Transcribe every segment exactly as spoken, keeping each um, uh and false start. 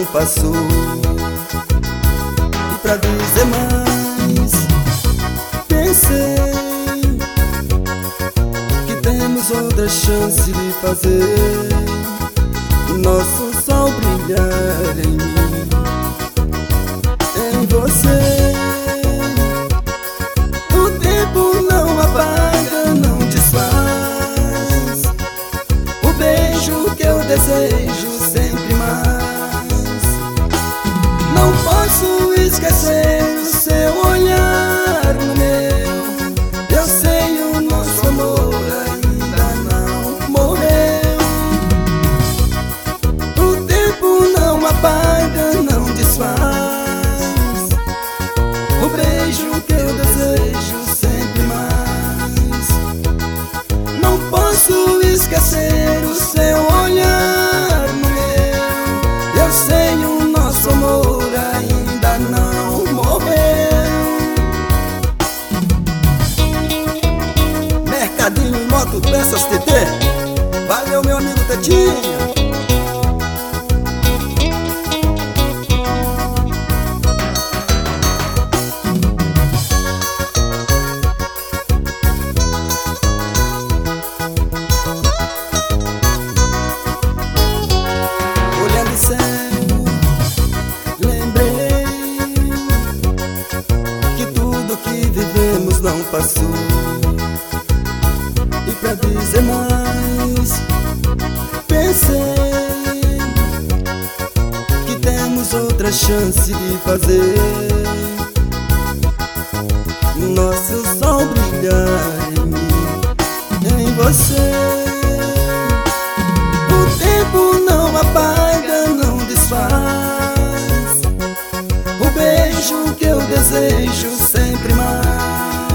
passou. E pra dizer mais, pensei que temos outra chance de fazer o nosso sol brilhar em mim, em você. O tempo não apaga, não desfaz o beijo que eu desejo sempre mais. Não posso esquecer o seu olhar no meu. Eu sei, o nosso amor ainda não morreu. O tempo não apaga, não desfaz o beijo que eu desejo sempre mais. Não posso esquecer o seu olhar no meu. Eu sei, o nosso amor ainda não morreu. Mercadinho e Moto Peças T T. Valeu, meu amigo Tetinho. Não passou. E pra dizer mais, pensei que temos outra chance de fazer nosso sol brilhar em mim, em você. O tempo não apaga, não desfaz o beijo que eu desejo sempre mais.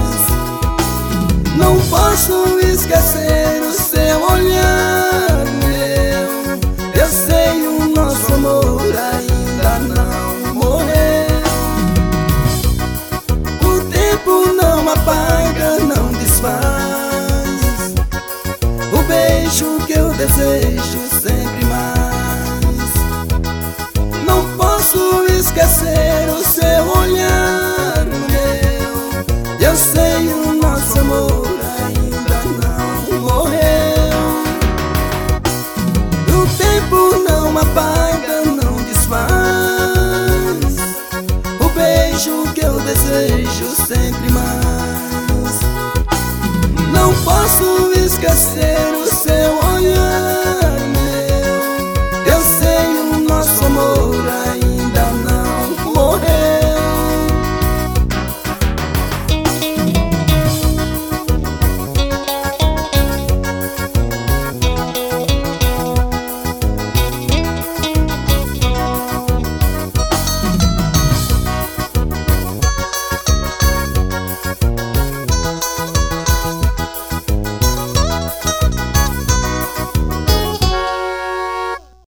Não posso esquecer o seu olhar meu. Eu sei, o nosso amor ainda não morreu. O tempo não apaga, não desfaz o beijo que eu desejo sempre mais. Não posso esquecer o seu olhar meu. Eu sei, o nosso amor ainda não morreu. O tempo não apaga, não desfaz o beijo que eu desejo sempre mais. Não posso esquecer